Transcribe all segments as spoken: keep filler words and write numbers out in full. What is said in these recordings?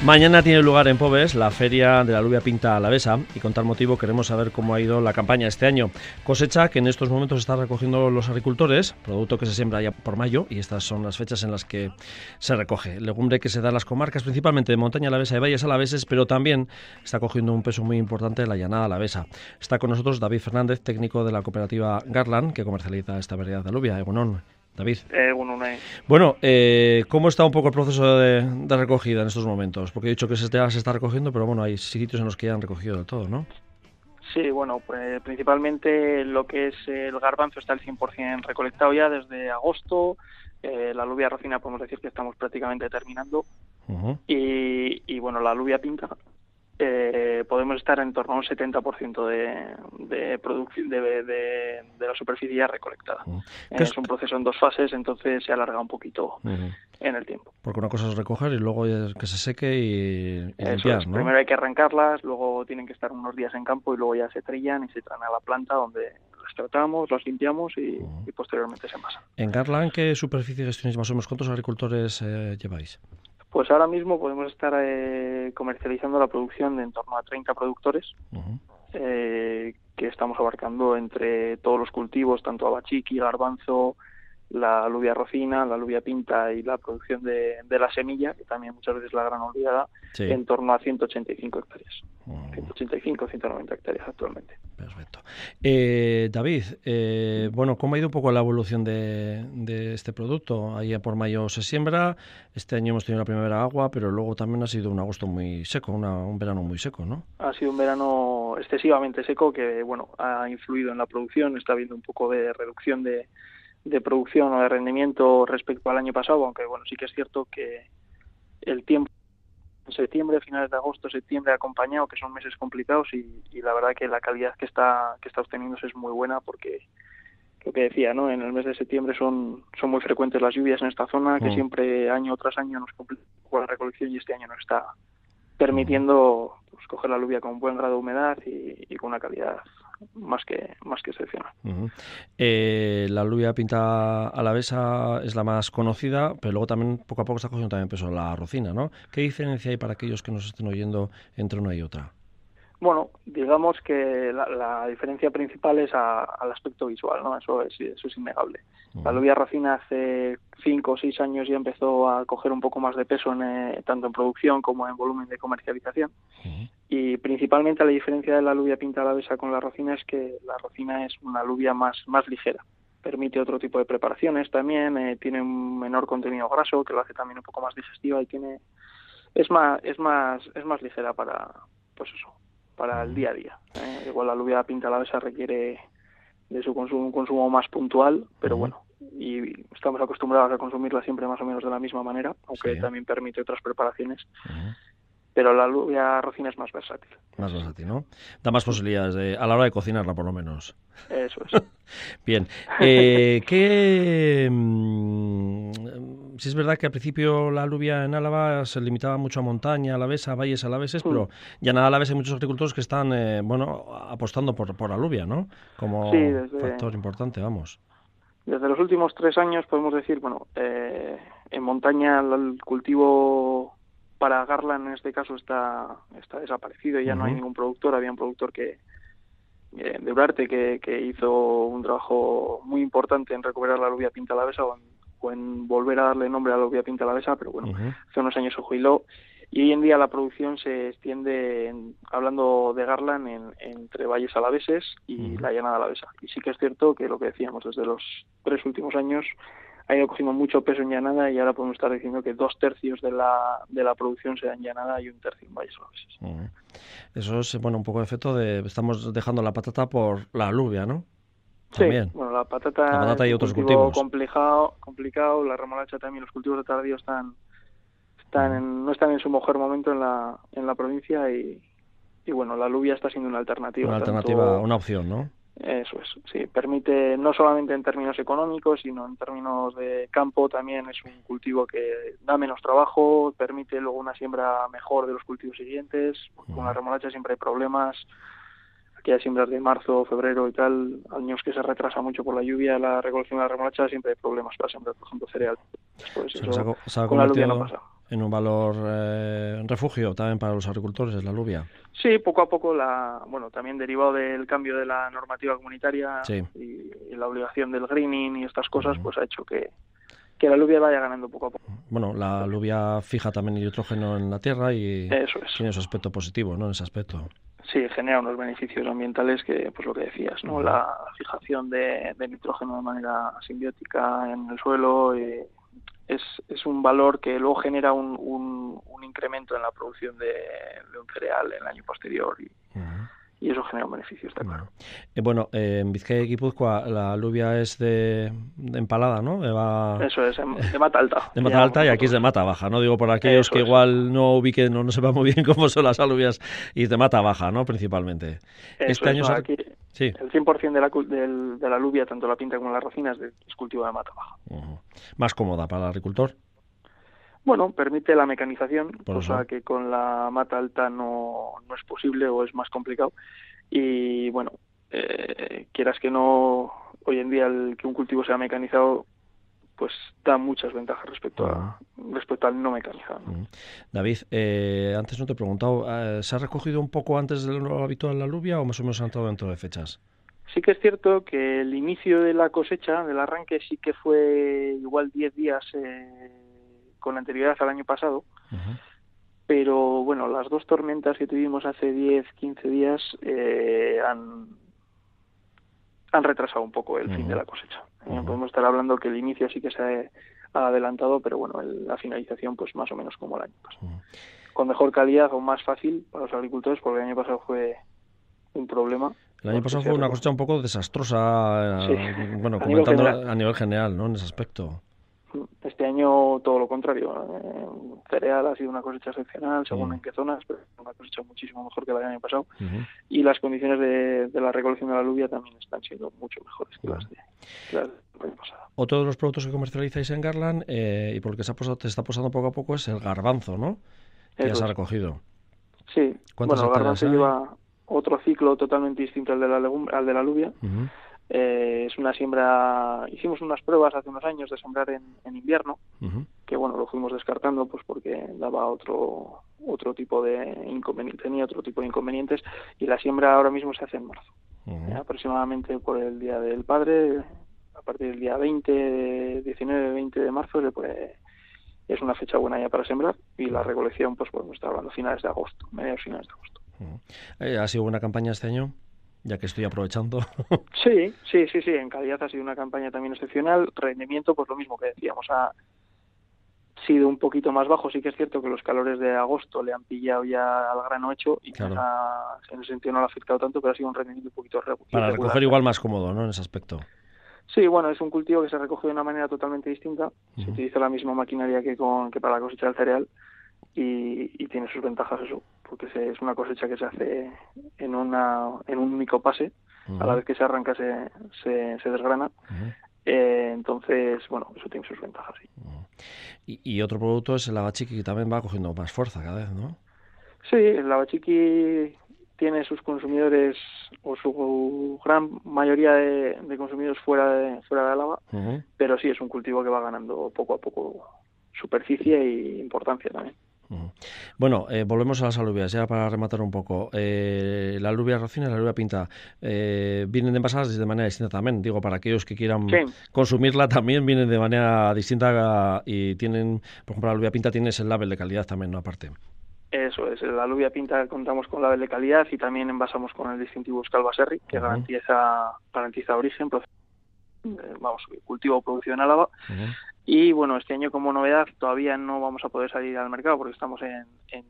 Mañana tiene lugar en Pobes la Feria de la Alubia Pinta Alavesa y con tal motivo queremos saber cómo ha ido la campaña este año. Cosecha que en estos momentos está recogiendo los agricultores, producto que se siembra ya por mayo y estas son las fechas en las que se recoge. Legumbre que se da en las comarcas principalmente de montaña alavesa y valles alaveses, pero también está cogiendo un peso muy importante en la llanada alavesa. Está con nosotros David Fernández, técnico de la cooperativa Garland, que comercializa esta variedad de alubia. Egunon. David. Eh, bueno, no hay... bueno eh, ¿cómo está un poco el proceso de, de recogida en estos momentos? Porque he dicho que se está, se está recogiendo, pero bueno, hay sitios en los que ya han recogido de todo, ¿no? Sí, bueno, pues principalmente lo que es el garbanzo está al cien por ciento recolectado ya desde agosto. Eh, la alubia rocina podemos decir que estamos prácticamente terminando. Uh-huh. y, y bueno, la alubia pinta eh, podemos estar en torno a un setenta por ciento de, de producción de, de, de la superficie ya recolectada. Uh-huh. Eh, es un proceso en dos fases, entonces se alarga un poquito uh-huh. en el tiempo. Porque una cosa es recoger y luego que se seque y, y limpiar, es. ¿no? Primero hay que arrancarlas, luego tienen que estar unos días en campo y luego ya se trillan y se traen a la planta donde las tratamos, las limpiamos y, uh-huh. y posteriormente se envasan. ¿En Garland qué superficie gestionáis más o menos? ¿Cuántos agricultores eh, lleváis? Pues ahora mismo podemos estar eh, comercializando la producción de en torno a treinta productores, uh-huh. eh, que estamos abarcando entre todos los cultivos, tanto abachiqui, garbanzo, la alubia rocina, la alubia pinta y la producción de, de la semilla, que también muchas veces la gran olvidada, sí. en torno a ciento ochenta y cinco hectáreas. Uh-huh. ciento ochenta y cinco, ciento noventa hectáreas actualmente. Perfecto. Eh, David, eh, bueno, ¿cómo ha ido un poco la evolución de, de este producto? Allá por mayo se siembra, este año hemos tenido la primavera agua, pero luego también ha sido un agosto muy seco, una, un verano muy seco, ¿no? Ha sido un verano excesivamente seco que, bueno, ha influido en la producción, está habiendo un poco de reducción de de producción o de rendimiento respecto al año pasado, aunque bueno, sí que es cierto que el tiempo en septiembre, finales de agosto, septiembre ha acompañado, que son meses complicados y, y la verdad que la calidad que está que está obteniéndose es muy buena porque lo que decía, ¿no? En el mes de septiembre son son muy frecuentes las lluvias en esta zona, que mm. siempre año tras año nos complica la recolección y este año nos está permitiendo pues, coger la alubia con un buen grado de humedad y, y con una calidad más que más que excepcional. Uh-huh. Eh, la alubia pinta alavesa es la más conocida, pero luego también poco a poco está cogiendo también peso la rocina, ¿no? ¿Qué diferencia hay para aquellos que nos estén oyendo entre una y otra? Bueno, digamos que la, la diferencia principal es a, al aspecto visual, ¿no? Eso es, eso es innegable. Uh-huh. La alubia rocina hace cinco o seis años ya empezó a coger un poco más de peso en, eh, tanto en producción como en volumen de comercialización. Uh-huh. Y principalmente la diferencia de la alubia pinta alavesa con la rocina es que la rocina es una alubia más, más ligera. Permite otro tipo de preparaciones también, eh, tiene un menor contenido graso que lo hace también un poco más digestiva y tiene es más es más es más ligera para pues eso para el día a día. Eh, igual la alubia pinta alavesa requiere de su consumo un consumo más puntual, pero uh-huh. bueno, y estamos acostumbrados a consumirla siempre más o menos de la misma manera, aunque sí. también permite otras preparaciones. Uh-huh. Pero la alubia rocina es más versátil. Más versátil, ¿no? Da más posibilidades de, a la hora de cocinarla, por lo menos. Eso es. Bien. Eh, ¿qué, mmm, si es verdad que al principio la alubia en Álava se limitaba mucho a montaña, alavesa, valles alaveses, mm. pero ya nada alavesa hay muchos agricultores que están, eh, bueno, apostando por, por alubia, ¿no? Como sí, desde, factor importante, vamos. Desde los últimos tres años podemos decir, bueno, eh, en montaña el cultivo para Garland en este caso está está desaparecido y ya uh-huh. no hay ningún productor. Había un productor que eh, de Urarte que, que hizo un trabajo muy importante en recuperar la alubia pinta alavesa o en, o en volver a darle nombre a la alubia pinta alavesa, pero bueno, uh-huh. hace unos años se jubiló y hoy en día la producción se extiende, en, hablando de Garland, en, entre valles alaveses y uh-huh. la llanada alavesa. Y sí que es cierto que lo que decíamos, desde los tres últimos años ha ido cogiendo mucho peso en llanada y ahora podemos estar diciendo que dos tercios de la de la producción se da en llanada y un tercio en valles alaveses. Uh-huh. Eso es, bueno, un poco de efecto de estamos dejando la patata por la alubia, ¿no? También. Sí, bueno, la patata, la patata es y un otros cultivo cultivos. complicado, complicado, la remolacha también, los cultivos de tardío están están uh-huh. en, no están en su mejor momento en la en la provincia y, y bueno, la alubia está siendo una alternativa. Una alternativa, tanto, una opción, ¿no? Eso es, sí, permite no solamente en términos económicos, sino en términos de campo también es un cultivo que da menos trabajo, permite luego una siembra mejor de los cultivos siguientes, uh-huh. con la remolacha siempre hay problemas, aquellas siembras de marzo, febrero y tal, años que se retrasa mucho por la lluvia, la recolección de la remolacha siempre hay problemas para sembrar, por ejemplo, cereal. Después, o sea, eso, se ha, se ha con la alubia no pasa. en un valor eh, refugio también para los agricultores, la alubia. Sí, poco a poco, la bueno, también derivado del cambio de la normativa comunitaria sí. y, y la obligación del greening y estas cosas, uh-huh. pues ha hecho que, que la alubia vaya ganando poco a poco. Bueno, la alubia fija también nitrógeno en la tierra y Eso es. Tiene su aspecto positivo, ¿no? En ese aspecto. Sí, genera unos beneficios ambientales que, pues lo que decías, ¿no? Uh-huh. La fijación de, de nitrógeno de manera simbiótica en el suelo y es, es un valor que luego genera un, un, un incremento en la producción de, de un cereal en el año posterior y, uh-huh. y eso genera un beneficio, está claro. Eh, bueno, eh, en Vizcaya y Guipúzcoa la alubia es de, de empalada, ¿no? Va... Eso es, de mata alta. De mata alta y aquí es de mata baja, ¿no? Digo, por aquellos eso que es. Igual no ubiquen, no, no sepan muy bien cómo son las alubias y de mata baja, ¿no? Principalmente. Eso este es, año no, se... aquí sí. El cien por ciento de la, de, de la alubia, tanto la pinta como la racina, es, de, es cultivo de mata baja. Uh-huh. Más cómoda para el agricultor. Bueno, permite la mecanización, por cosa eso. que con la mata alta no, no es posible o es más complicado. Y bueno, eh, quieras que no, hoy en día el que un cultivo sea mecanizado, pues da muchas ventajas respecto a respecto al no mecanizado, ¿no? Uh-huh. David, eh, antes no te he preguntado, eh, ¿se ha recogido un poco antes de lo habitual la alubia o más o menos han entrado dentro de fechas? Sí que es cierto que el inicio de la cosecha, del arranque, sí que fue igual diez días eh, con anterioridad al año pasado. Uh-huh. Pero bueno, las dos tormentas que tuvimos hace diez, quince días eh, han, han retrasado un poco el uh-huh. fin de la cosecha. Uh-huh. Eh, podemos estar hablando que el inicio sí que se ha adelantado, pero bueno, el, la finalización pues más o menos como el año pasado. Uh-huh. Con mejor calidad o más fácil para los agricultores, porque el año pasado fue un problema. El año pasado fue una cosecha un poco desastrosa, sí. bueno, a comentando nivel a nivel general, ¿no? En ese aspecto. Este año todo lo contrario. Eh, cereal ha sido una cosecha excepcional, según uh-huh. en qué zonas, pero una cosecha muchísimo mejor que la del año pasado. Uh-huh. Y las condiciones de, de la recolección de la alubia también están siendo mucho mejores que, uh-huh. las, de, que las del año pasado. Otro de los productos que comercializáis en Garland eh, y por el que se ha posado, te está posando poco a poco es el garbanzo, ¿no? Que Eso ya se ha recogido. Sí, bueno, el garbanzo hay? lleva otro ciclo totalmente distinto al de la, legum- al de la alubia. Uh-huh. Eh, es una siembra, hicimos unas pruebas hace unos años de sembrar en, en invierno, uh-huh. que bueno, lo fuimos descartando pues porque daba otro otro tipo de inconveniente, tenía otro tipo de inconvenientes y la siembra ahora mismo se hace en marzo, uh-huh. eh, aproximadamente por el Día del Padre, a partir del día veinte, diecinueve, veinte de marzo se puede, es una fecha buena ya para sembrar y la recolección pues podemos estar hablando finales de agosto, mediados finales de agosto. Uh-huh. Eh, ¿Ha sido buena campaña este año? Ya que estoy aprovechando. Sí, sí, sí, sí. En calidad ha sido una campaña también excepcional. Rendimiento, pues lo mismo que decíamos, ha sido un poquito más bajo. Sí que es cierto que los calores de agosto le han pillado ya al grano hecho y claro. ha, en ese sentido no le ha afectado tanto, pero ha sido un rendimiento un poquito regular. Para recoger igual más cómodo, ¿no? En ese aspecto. Sí, bueno, es un cultivo que se recoge de una manera totalmente distinta. Uh-huh. Se utiliza la misma maquinaria que con que para la cosecha del cereal. Y, y tiene sus ventajas eso, porque se, es una cosecha que se hace en una en un único pase, uh-huh. a la vez que se arranca se, se, se desgrana, uh-huh. eh, entonces, bueno, eso tiene sus ventajas, sí. Uh-huh. Y, y otro producto es el lavachiqui, que también va cogiendo más fuerza cada vez, ¿no? Sí, el lavachiqui tiene sus consumidores, o su gran mayoría de, de consumidores fuera de, fuera de Álava, uh-huh. pero sí es un cultivo que va ganando poco a poco superficie e importancia también. Uh-huh. Bueno, eh, volvemos a las alubias, ya para rematar un poco. Eh, la alubia racina y la alubia pinta eh, vienen envasadas de manera distinta también. Digo, para aquellos que quieran sí. consumirla también vienen de manera distinta y tienen, por ejemplo, la alubia pinta tiene ese label de calidad también, ¿no? Aparte. Eso es, la alubia pinta contamos con label de calidad y también envasamos con el distintivo Euskal Baserri, que uh-huh. garantiza garantiza origen, vamos, cultivo o producción en Álava. Uh-huh. Y bueno, este año como novedad todavía no vamos a poder salir al mercado porque estamos en, en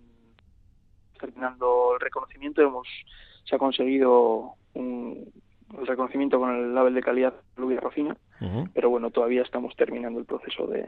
terminando el reconocimiento. Hemos se ha conseguido un, el reconocimiento con el label de calidad de alubia racina, uh-huh. pero bueno, todavía estamos terminando el proceso de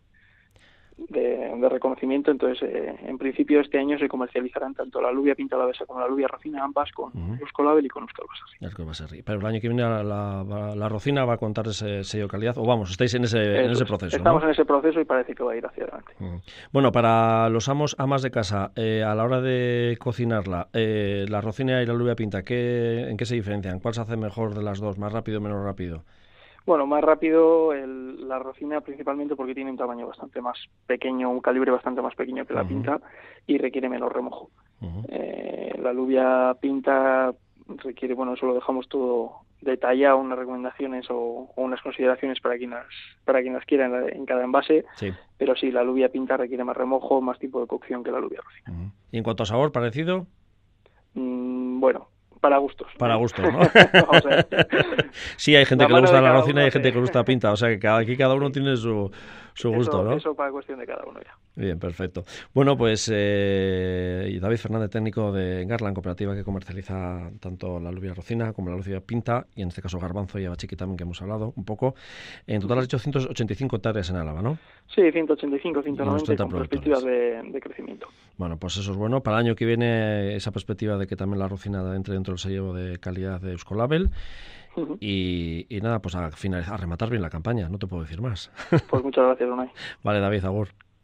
de, de reconocimiento. Entonces, eh, en principio este año se comercializarán tanto la alubia pinta alavesa como la alubia racina, ambas con uh-huh. Euskolabel y con Euskal Baserri. Pero el año que viene la, la, la rocina va a contar ese sello de calidad, o vamos, estáis en ese, en ese proceso. Estamos ¿no? en ese proceso y parece que va a ir hacia adelante. Uh-huh. Bueno, para los amos, amas de casa, eh, a la hora de cocinarla, eh, la rocina y la alubia pinta, ¿qué, ¿en qué se diferencian? ¿Cuál se hace mejor de las dos? ¿Más rápido o menos rápido? Bueno, más rápido el, la rocina principalmente porque tiene un tamaño bastante más pequeño, un calibre bastante más pequeño que la uh-huh. pinta y requiere menos remojo. Uh-huh. Eh, la alubia pinta requiere, bueno, eso lo dejamos todo detallado, unas recomendaciones o, o unas consideraciones para quien las, para quien las quiera en, la, en cada envase, sí. Pero sí, la alubia pinta requiere más remojo, más tipo de cocción que la alubia rocina. Uh-huh. ¿Y en cuanto a sabor, parecido? Mm, bueno, para gustos. Para gustos, ¿no? Vamos a ver. Sí, hay gente la que le gusta la rocina y hay gente que le gusta la pinta, o sea que cada, aquí cada uno tiene su, su gusto, eso, ¿no? Eso para cuestión de cada uno ya. Bien, perfecto. Bueno, pues eh, David Fernández, técnico de Garland, cooperativa que comercializa tanto la alubia rocina como la alubia pinta, y en este caso garbanzo y abachiqui también, que hemos hablado un poco. En total has hecho ciento ochenta y cinco hectáreas en Álava, ¿no? Sí, ciento ochenta y cinco, ciento noventa con perspectivas de, de crecimiento. Bueno, pues eso es bueno. Para el año que viene, esa perspectiva de que también la rocina entre dentro del sello de calidad de Euskolabel. Uh-huh. Y, y nada, pues a, finalizar, a rematar bien la campaña, no te puedo decir más. Pues muchas gracias, Unai. Vale, David, agur.